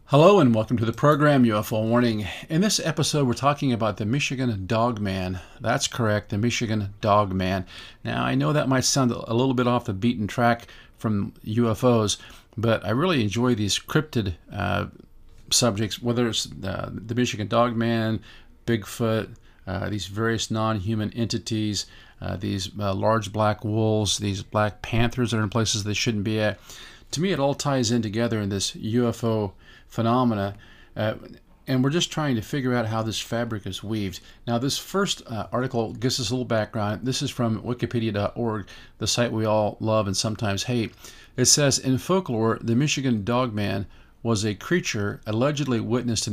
Hello and welcome to the program UFO Warning. In this episode, we're talking about the Michigan Dog Man. That's correct, the Michigan Dog Man. Now, I know that might sound a little bit off the beaten track from UFOs, but I really enjoy these cryptid subjects, whether it's the Michigan Dog Man, Bigfoot, these various non-human entities, these large black wolves, these black panthers that are in places they shouldn't be at. To me, it all ties in together in this UFO phenomena, and we're just trying to figure out how this fabric is weaved. Now, this first article gives us a little background. This is from wikipedia.org, the site we all love and sometimes hate. It says, in folklore, the Michigan Dog Man was a creature allegedly witnessed in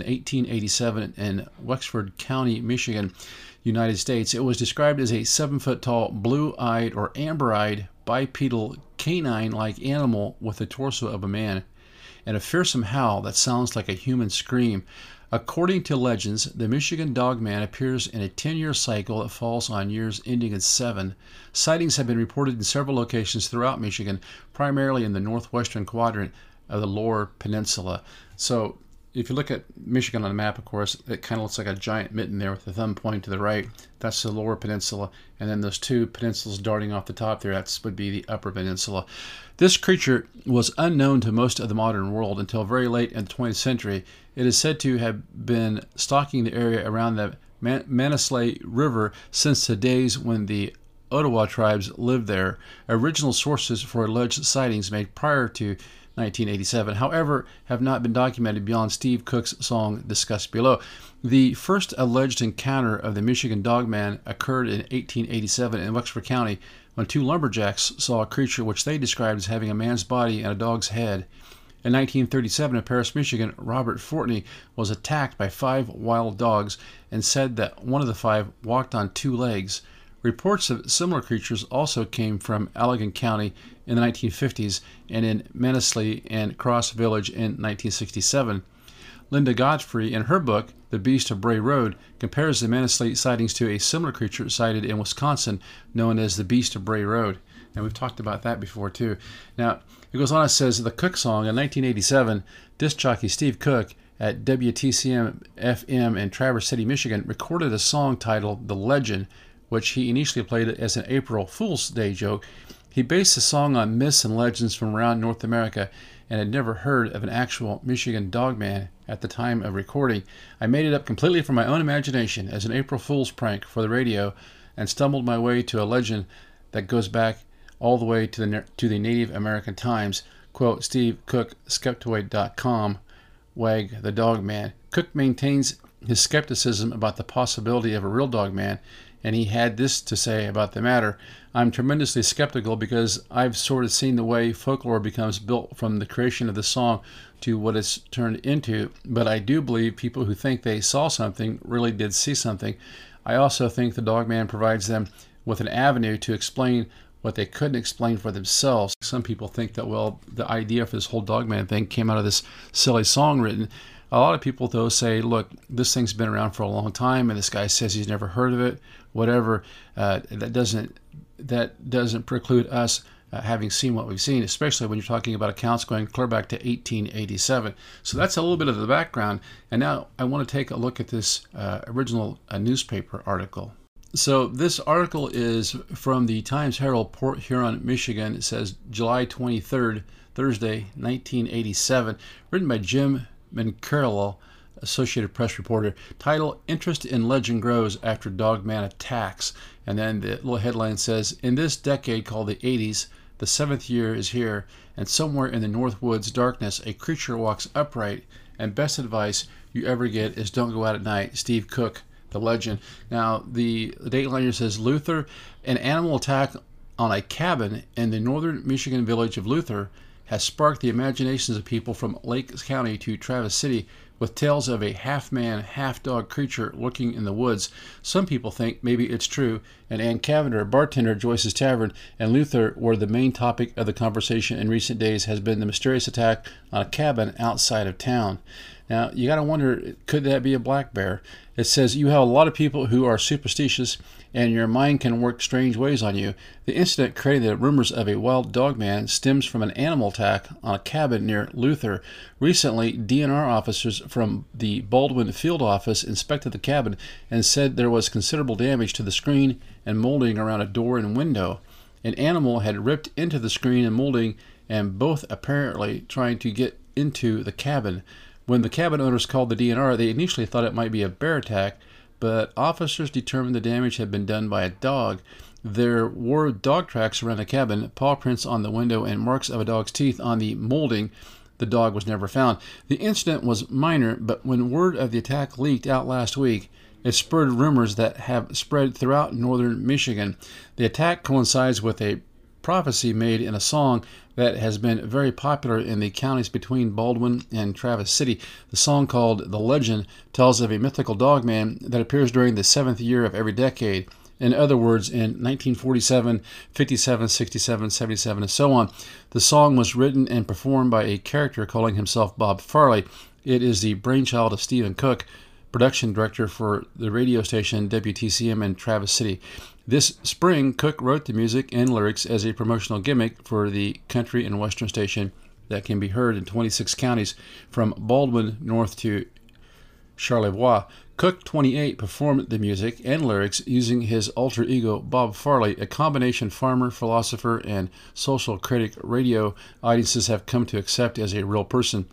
1887 in Wexford County, Michigan, United States. It was described as a 7-foot-tall, blue-eyed or amber-eyed, bipedal, canine-like animal with the torso of a man and a fearsome howl that sounds like a human scream. According to legends, the Michigan Dog Man appears in a 10-year cycle that falls on years ending in 7. Sightings have been reported in several locations throughout Michigan, primarily in the northwestern quadrant of the Lower Peninsula. So if you look at Michigan on the map, of course, it kind of looks like a giant mitten there with the thumb pointing to the right. That's the Lower Peninsula. And then those two peninsulas darting off the top there, that would be the Upper Peninsula. This creature was unknown to most of the modern world until very late in the 20th century. It is said to have been stalking the area around the Manistee River since the days when the Ottawa tribes lived there. Original sources for alleged sightings made prior to 1987, however, have not been documented beyond Steve Cook's song discussed below. The first alleged encounter of the Michigan Dog Man occurred in 1887 in Wexford County when two lumberjacks saw a creature which they described as having a man's body and a dog's head. In 1937 in Paris, Michigan, Robert Fortney was attacked by 5 wild dogs and said that one of the 5 walked on 2 legs. Reports of similar creatures also came from Allegan County in the 1950s and in Manistee and Cross Village in 1967. Linda Godfrey, in her book, The Beast of Bray Road, compares the Manistee sightings to a similar creature sighted in Wisconsin known as the Beast of Bray Road. And we've talked about that before, too. Now, it goes on and says, the Cook song in 1987, disc jockey Steve Cook at WTCM FM in Traverse City, Michigan, recorded a song titled The Legend, which he initially played as an April Fool's Day joke. He based the song on myths and legends from around North America and had never heard of an actual Michigan Dog Man at the time of recording. I made it up completely from my own imagination as an April Fool's prank for the radio and stumbled my way to a legend that goes back all the way to the Native American times. Quote, Steve Cook, Skeptoid.com, Wag the Dog Man. Cook maintains his skepticism about the possibility of a real dog man, and he had this to say about the matter. I'm tremendously skeptical because I've sort of seen the way folklore becomes built from the creation of the song to what it's turned into, but I do believe people who think they saw something really did see something. I also think the Dog Man provides them with an avenue to explain what they couldn't explain for themselves. Some people think that, well, the idea for this whole Dog Man thing came out of this silly song written. A lot of people, though, say, look, this thing's been around for a long time, and this guy says he's never heard of it, whatever. That doesn't preclude us having seen what we've seen, especially when you're talking about accounts going clear back to 1887. So that's a little bit of the background. And now I want to take a look at this original newspaper article. So this article is from the Times-Herald, Port Huron, Michigan. It says July 23rd, Thursday, 1987, written by Jim McCarroll, Associated Press reporter. Title, Interest in Legend Grows After Dog Man Attacks. And then the little headline says, in this decade called the 80s, the 7th year is here, and somewhere in the North Woods darkness, a creature walks upright, and best advice you ever get is don't go out at night. Steve Cook, the legend. Now, the dateline says, Luther, an animal attack on a cabin in the northern Michigan village of Luther has sparked the imaginations of people from Lake County to Traverse City, with tales of a half-man, half-dog creature lurking in the woods. Some people think maybe it's true, and Ann Cavender, a bartender at Joyce's Tavern, and Luther were the main topic of the conversation in recent days has been the mysterious attack on a cabin outside of town. Now, you got to wonder, could that be a black bear? It says you have a lot of people who are superstitious, and your mind can work strange ways on you. The incident creating the rumors of a wild dog man stems from an animal attack on a cabin near Luther. Recently, DNR officers from the Baldwin Field Office inspected the cabin and said there was considerable damage to the screen and molding around a door and window. An animal had ripped into the screen and molding, and both apparently trying to get into the cabin. When the cabin owners called the DNR, they initially thought it might be a bear attack, but officers determined the damage had been done by a dog. There were dog tracks around the cabin, paw prints on the window, and marks of a dog's teeth on the molding. The dog was never found. The incident was minor, but when word of the attack leaked out last week, it spurred rumors that have spread throughout northern Michigan. The attack coincides with a prophecy made in a song that has been very popular in the counties between Baldwin and Travis City. The song, called The Legend, tells of a mythical dogman that appears during the seventh year of every decade. In other words, in 1947, 57, 67, 77, and so on. The song was written and performed by a character calling himself Bob Farley. It is the brainchild of Stephen Cook, production director for the radio station WTCM in Travis City. This spring, Cook wrote the music and lyrics as a promotional gimmick for the country and western station that can be heard in 26 counties from Baldwin north to Charlevoix. Cook, 28, performed the music and lyrics using his alter ego Bob Farley, a combination farmer, philosopher, and social critic radio audiences have come to accept as a real person.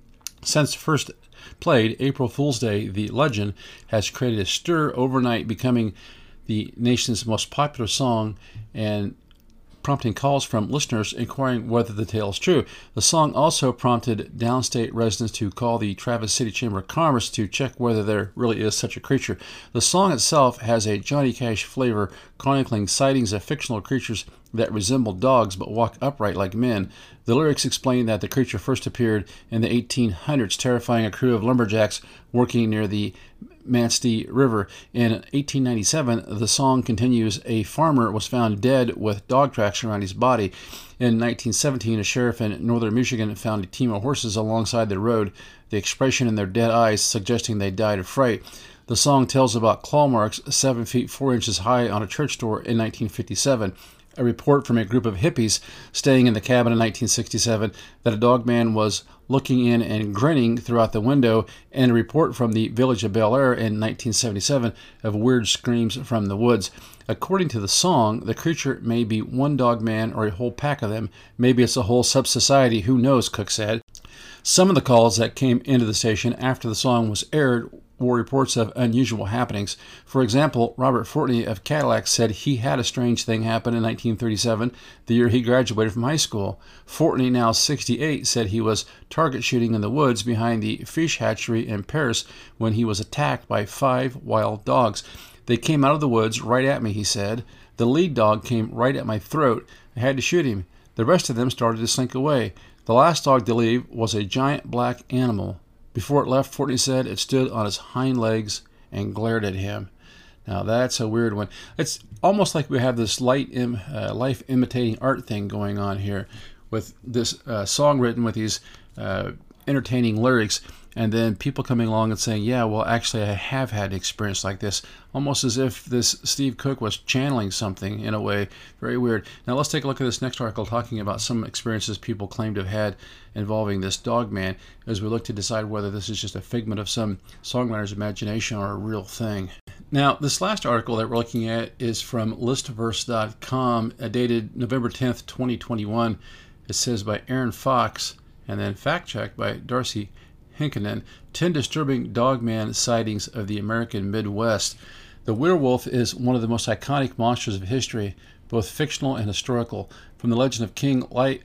Since first played April Fool's Day, The Legend has created a stir overnight, becoming the nation's most popular song and prompting calls from listeners inquiring whether the tale is true. The song also prompted downstate residents to call the Travis City Chamber of Commerce to check whether there really is such a creature. The song itself has a Johnny Cash flavor, chronicling sightings of fictional creatures that resemble dogs but walk upright like men. The lyrics explain that the creature first appeared in the 1800s, terrifying a crew of lumberjacks working near the Manstee River. In 1897, the song continues, a farmer was found dead with dog tracks around his body. In 1917, a sheriff in northern Michigan found a team of horses alongside the road, the expression in their dead eyes suggesting they died of fright. The song tells about claw marks 7 feet 4 inches high on a church door in 1957. A report from a group of hippies staying in the cabin in 1967 that a dog man was looking in and grinning throughout the window, and a report from the village of Bel Air in 1977 of weird screams from the woods. According to the song, the creature may be one dog man or a whole pack of them. Maybe it's a whole sub-society, who knows, Cook said. Some of the calls that came into the station after the song was aired were reports of unusual happenings. For example, Robert Fortney of Cadillac said he had a strange thing happen in 1937, the year he graduated from high school. Fortney, now 68, said he was target shooting in the woods behind the fish hatchery in Paris when he was attacked by 5 wild dogs. They came out of the woods right at me, he said. The lead dog came right at my throat. I had to shoot him. The rest of them started to slink away. The last dog to leave was a giant black animal. Before it left, Fortney said, it stood on its hind legs and glared at him. Now, that's a weird one. It's almost like we have this life imitating art thing going on here with this song written with these entertaining lyrics, and then people coming along and saying, yeah, well, actually, I have had an experience like this, almost as if this Steve Cook was channeling something in a way. Very weird. Now, let's take a look at this next article talking about some experiences people claim to have had involving this dog man, as we look to decide whether this is just a figment of some songwriter's imagination or a real thing. Now, this last article that we're looking at is from listverse.com, dated November 10th, 2021. It says by Aaron Fox, and then fact-checked by Darcy Hinkinen, 10 disturbing dogman sightings of the American Midwest. The werewolf is one of the most iconic monsters of history, both fictional and historical. From the legend of King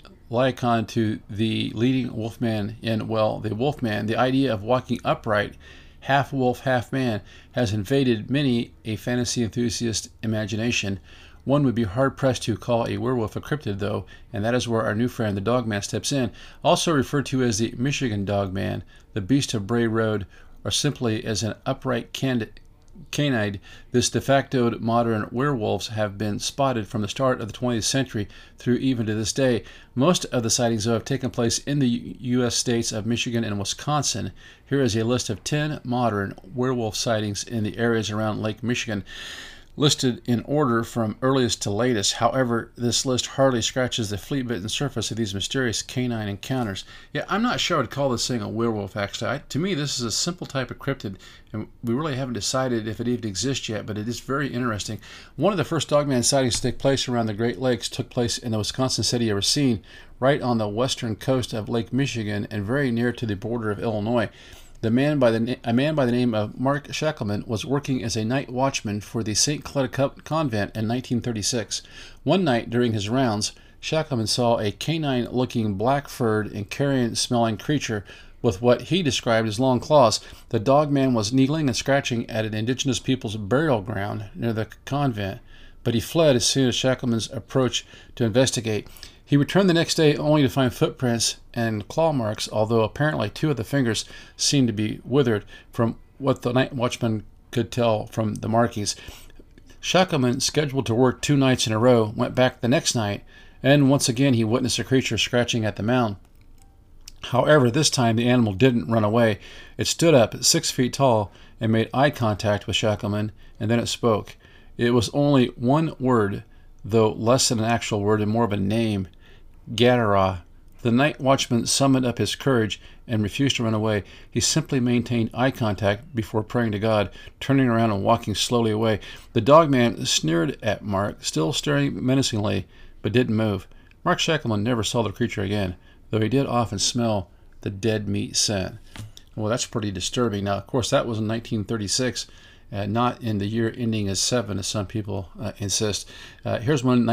Lycaon to the leading wolfman in, well, The Wolfman, the idea of walking upright, half wolf, half man, has invaded many a fantasy enthusiast imagination. One would be hard-pressed to call a werewolf a cryptid, though, and that is where our new friend, the Dogman, steps in. Also referred to as the Michigan Dogman, the Beast of Bray Road, or simply as an upright canid, this de facto modern werewolves have been spotted from the start of the 20th century through even to this day. Most of the sightings, though, have taken place in the U.S. states of Michigan and Wisconsin. Here is a list of 10 modern werewolf sightings in the areas around Lake Michigan, listed in order from earliest to latest. However, this list hardly scratches the flea-bitten surface of these mysterious canine encounters. Yeah, I'm not sure I'd call this thing a werewolf, actually. To me, this is a simple type of cryptid, and we really haven't decided if it even exists yet, but it is very interesting. One of the first Dogman sightings to take place around the Great Lakes took place in the Wisconsin city of Racine, right on the western coast of Lake Michigan and very near to the border of Illinois. A man by the name of Mark Shackelman was working as a night watchman for the St. Cloud Convent in 1936. One night during his rounds, Shackelman saw a canine-looking, black-furred and carrion-smelling creature with what he described as long claws. The Dogman was kneeling and scratching at an indigenous people's burial ground near the convent, but he fled as soon as Shackelman's approached to investigate. He returned the next day only to find footprints and claw marks, although apparently 2 of the fingers seemed to be withered from what the night watchman could tell from the markings. Shackelman, scheduled to work 2 nights in a row, went back the next night, and once again he witnessed a creature scratching at the mound. However, this time the animal didn't run away. It stood up 6 feet tall and made eye contact with Shackelman, and then it spoke. It was only one word, though less than an actual word and more of a name: Gadara. The night watchman summoned up his courage and refused to run away. He simply maintained eye contact before praying to God, turning around and walking slowly away. The Dogman sneered at Mark, still staring menacingly, but didn't move. Mark Shackelman never saw the creature again, though he did often smell the dead meat scent. Well, that's pretty disturbing. Now, of course, that was in 1936. Not in the year ending as 7, as some people insist. Here's one,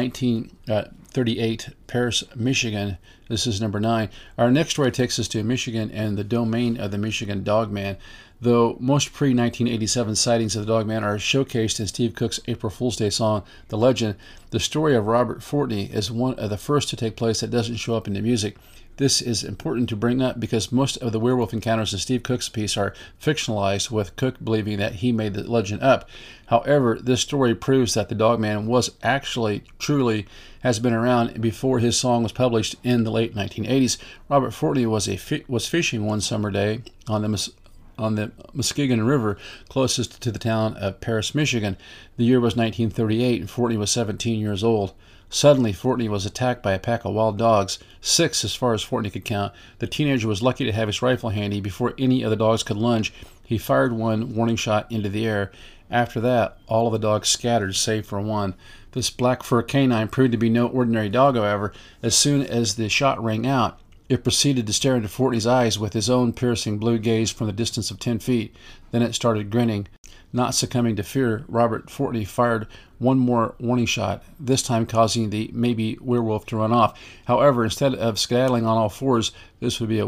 1938, Paris, Michigan. This is number 9. Our next story takes us to Michigan and the domain of the Michigan Dogman. Though most pre-1987 sightings of the Dogman are showcased in Steve Cook's April Fool's Day song, The Legend, the story of Robert Fortney is one of the first to take place that doesn't show up in the music. This is important to bring up because most of the werewolf encounters in Steve Cook's piece are fictionalized, with Cook believing that he made the legend up. However, this story proves that the Dogman was actually, truly, has been around before his song was published in the late 1980s. Robert Fortney was fishing one summer day on the Muskegon River closest to the town of Paris, Michigan. The year was 1938, and Fortney was 17 years old. Suddenly, Fortney was attacked by a pack of wild dogs, 6 as far as Fortney could count. The teenager was lucky to have his rifle handy. Before any of the dogs could lunge, he fired one warning shot into the air. After that, all of the dogs scattered, save for one. This black fur canine proved to be no ordinary dog, however. As soon as the shot rang out, it proceeded to stare into Fortney's eyes with his own piercing blue gaze from the distance of 10 feet. Then it started grinning. Not succumbing to fear, Robert Fortney fired one more warning shot, this time causing the maybe werewolf to run off. However, instead of skedaddling on all fours, this would-be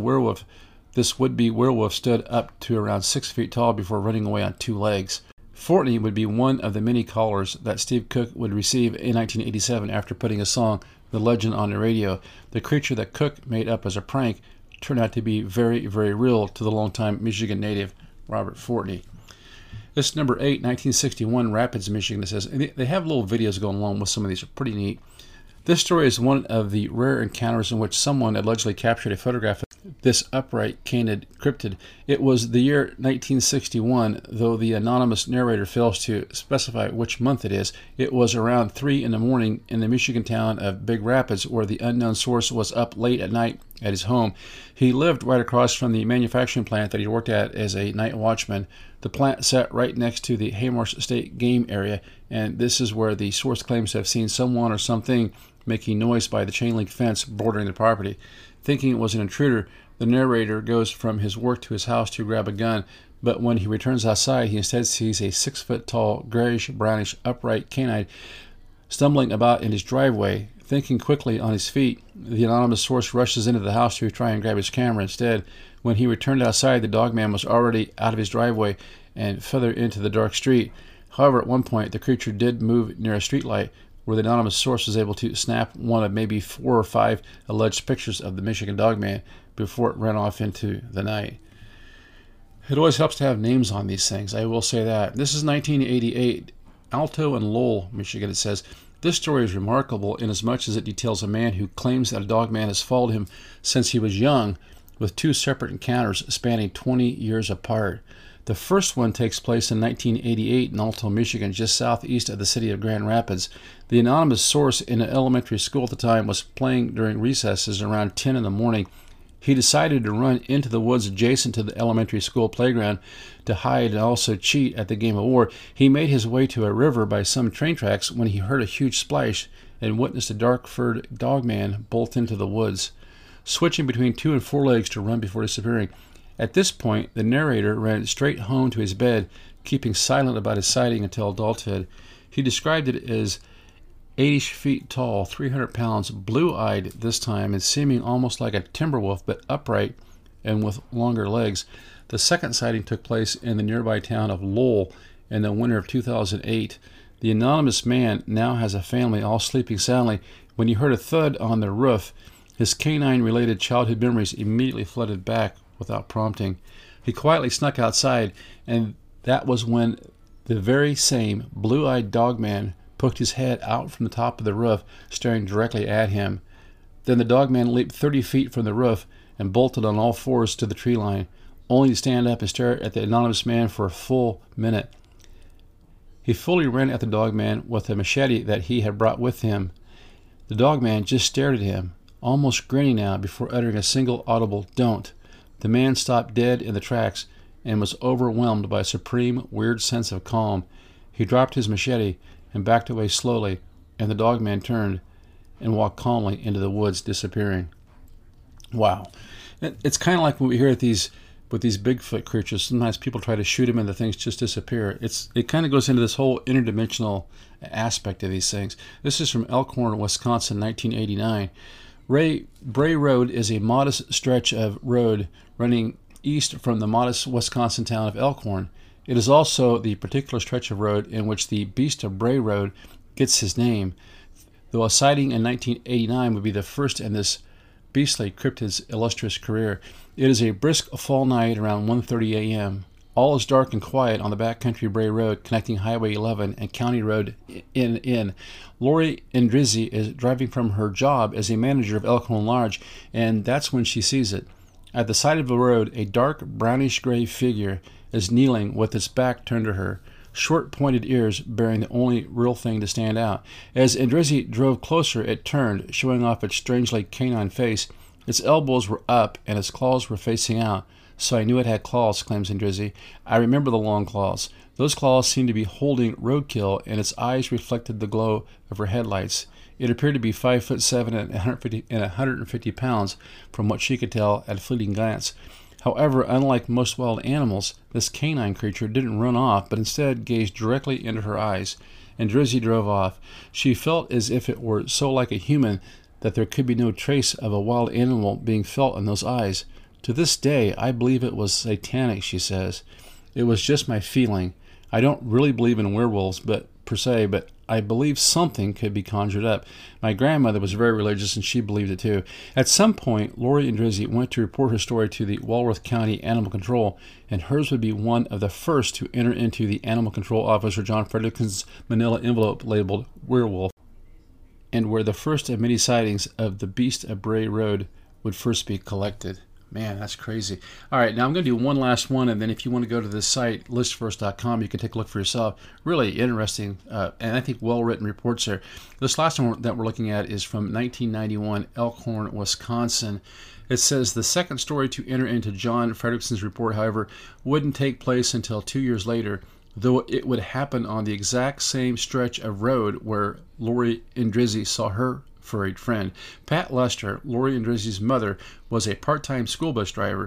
werewolf stood up to around 6 feet tall before running away on 2 legs. Fortney would be one of the many callers that Steve Cook would receive in 1987 after putting his song, The Legend, on the radio. The creature that Cook made up as a prank turned out to be very, very real to the longtime Michigan native, Robert Fortney. This is number 8, 1961, Rapids, Michigan. It says they have little videos going along with some of these. Are pretty neat. This story is one of the rare encounters in which someone allegedly captured a photograph of this upright canid cryptid. It was the year 1961, though the anonymous narrator fails to specify which month it is. It was around 3 in the morning in the Michigan town of Big Rapids, where the unknown source was up late at night at his home. He lived right across from the manufacturing plant that he worked at as a night watchman. The plant sat right next to the Haymarsh State game area, and this is where the source claims to have seen someone or something making noise by the chain-link fence bordering the property. Thinking it was an intruder, the narrator goes from his work to his house to grab a gun, but when he returns outside, he instead sees a 6-foot-tall, grayish-brownish, upright canine stumbling about in his driveway. Thinking quickly on his feet, the anonymous source rushes into the house to try and grab his camera. Instead, when he returned outside, the Dogman was already out of his driveway and further into the dark street. However, at one point, the creature did move near a streetlight, where the anonymous source was able to snap one of maybe 4 or 5 alleged pictures of the Michigan Dogman before it ran off into the night. It always helps to have names on these things, I will say that. This is 1988, Alto and Lowell, Michigan, it says. This story is remarkable inasmuch as it details a man who claims that a dogman has followed him since he was young, with 2 separate encounters spanning 20 years apart. The first one takes place in 1988 in Alto, Michigan, just southeast of the city of Grand Rapids. The anonymous source in an elementary school at the time was playing during recesses around 10 in the morning. He decided to run into the woods adjacent to the elementary school playground to hide and also cheat at the game of war. He made his way to a river by some train tracks when he heard a huge splash and witnessed a dark-furred dogman bolt into the woods, switching between 2 and 4 legs to run before disappearing. At this point, the narrator ran straight home to his bed, keeping silent about his sighting until adulthood. He described it as 80 feet tall, 300 pounds, blue-eyed this time, and seeming almost like a timber wolf, but upright and with longer legs. The second sighting took place in the nearby town of Lowell in the winter of 2008. The anonymous man now has a family, all sleeping soundly, when he heard a thud on the roof. His canine-related childhood memories immediately flooded back without prompting. He quietly snuck outside, and that was when the very same blue-eyed dogman poked his head out from the top of the roof, staring directly at him. Then the dogman leaped 30 feet from the roof and bolted on all fours to the tree line, only to stand up and stare at the anonymous man for a full minute. He fully ran at the dogman with a machete that he had brought with him. The dogman just stared at him, almost grinning now, before uttering a single audible "don't." The man stopped dead in the tracks and was overwhelmed by a supreme, weird sense of calm. He dropped his machete and backed away slowly, and the dogman turned and walked calmly into the woods, disappearing. Wow. It's kind of like what we hear with these Bigfoot creatures. Sometimes people try to shoot them and the things just disappear. It kind of goes into this whole interdimensional aspect of these things. This is from Elkhorn, Wisconsin, 1989. Bray Road is a modest stretch of road running east from the modest Wisconsin town of Elkhorn. It is also the particular stretch of road in which the Beast of Bray Road gets his name, though a sighting in 1989 would be the first in this beastly cryptid's illustrious career. It is a brisk fall night around 1:30 a.m. All is dark and quiet on the backcountry Bray Road connecting Highway 11 and County Road in. Lori Endrizzi is driving from her job as a manager of Elkhorn Lodge, and that's when she sees it. At the side of the road, a dark brownish-gray figure is kneeling with its back turned to her, short pointed ears bearing the only real thing to stand out. As Endrizzi drove closer, it turned, showing off its strangely canine face. Its elbows were up and its claws were facing out. "So I knew it had claws," claims Endrizzi. "I remember the long claws. Those claws seemed to be holding roadkill, and its eyes reflected the glow of her headlights. It appeared to be 5'7" and 150 pounds, from what she could tell at a fleeting glance. However, unlike most wild animals, this canine creature didn't run off, but instead gazed directly into her eyes. Endrizzi drove off. She felt as if it were so like a human that there could be no trace of a wild animal being felt in those eyes. To this day, I believe it was satanic," she says. "It was just my feeling. I don't really believe in werewolves, per se, but I believe something could be conjured up. My grandmother was very religious, and she believed it too." At some point, Lori Endrizzi went to report her story to the Walworth County Animal Control, and hers would be one of the first to enter into the Animal Control Officer John Fredrickson's manila envelope labeled werewolf, and where the first of many sightings of the Beast of Bray Road would first be collected. Man, that's crazy. All right, now I'm going to do one last one, and then if you want to go to this site, listverse.com, you can take a look for yourself. Really interesting, and I think well-written reports there. This last one that we're looking at is from 1991, Elkhorn, Wisconsin. It says the second story to enter into John Fredrickson's report, however, wouldn't take place until 2 years later, though it would happen on the exact same stretch of road where Lori Endrizzi saw her furried friend. Pat Lester, Lori Endrizzi's mother, was a part-time school bus driver,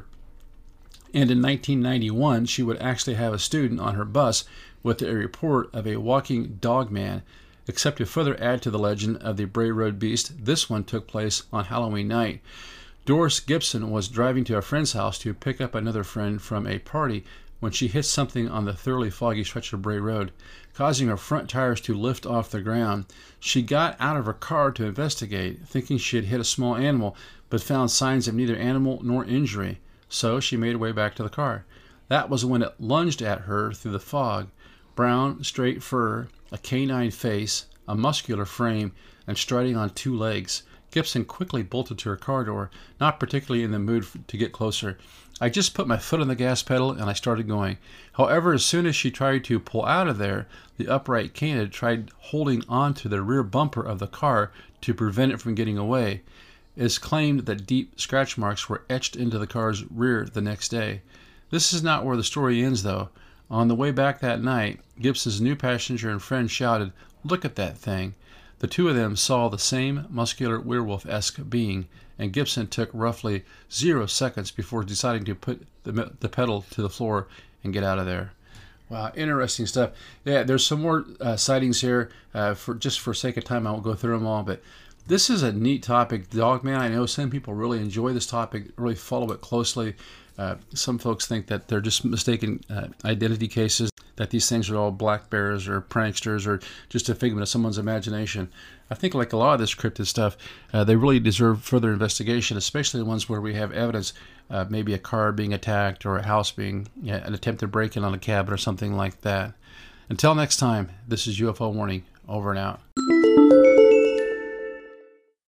and in 1991 she would actually have a student on her bus with a report of a walking dog man. Except to further add to the legend of the Bray Road Beast, this one took place on Halloween night. Doris Gibson was driving to a friend's house to pick up another friend from a party when she hit something on the thoroughly foggy stretch of Bray Road, causing her front tires to lift off the ground. She got out of her car to investigate, thinking she had hit a small animal, but found signs of neither animal nor injury, so she made her way back to the car. That was when it lunged at her through the fog. Brown, straight fur, a canine face, a muscular frame, and striding on 2 legs. Gibson quickly bolted to her car door, not particularly in the mood to get closer. I just put my foot on the gas pedal and I started going. However, as soon as she tried to pull out of there, the upright canid tried holding onto the rear bumper of the car to prevent it from getting away. It is claimed that deep scratch marks were etched into the car's rear the next day. This is not where the story ends, though. On the way back that night, Gibson's new passenger and friend shouted, "Look at that thing." The two of them saw the same muscular werewolf-esque being, and Gibson took roughly 0 seconds before deciding to put the pedal to the floor and get out of there. Wow, interesting stuff. Yeah, there's some more sightings here. For sake of time, I won't go through them all, but this is a neat topic. Dogman, I know some people really enjoy this topic, really follow it closely. Some folks think that they're just mistaken identity cases, that these things are all black bears or pranksters or just a figment of someone's imagination. I think like a lot of this cryptid stuff, they really deserve further investigation, especially the ones where we have evidence, maybe a car being attacked or a house being an attempted break-in on a cabin or something like that. Until next time, this is UFO Warning, over and out.